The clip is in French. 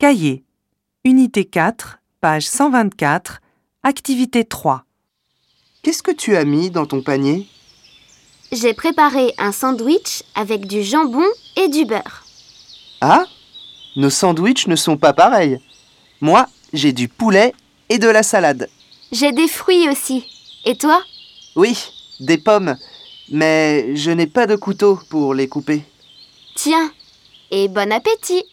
Cahier. Unité 4, page 124, activité 3. Qu'est-ce que tu as mis dans ton panier? J'ai préparé un sandwich avec du jambon et du beurre. Ah? Nos sandwichs ne sont pas pareils. Moi, j'ai du poulet et de la salade. J'ai des fruits aussi. Et toi? Oui, des pommes, mais je n'ai pas de couteau pour les couper. Tiens, et bon appétit!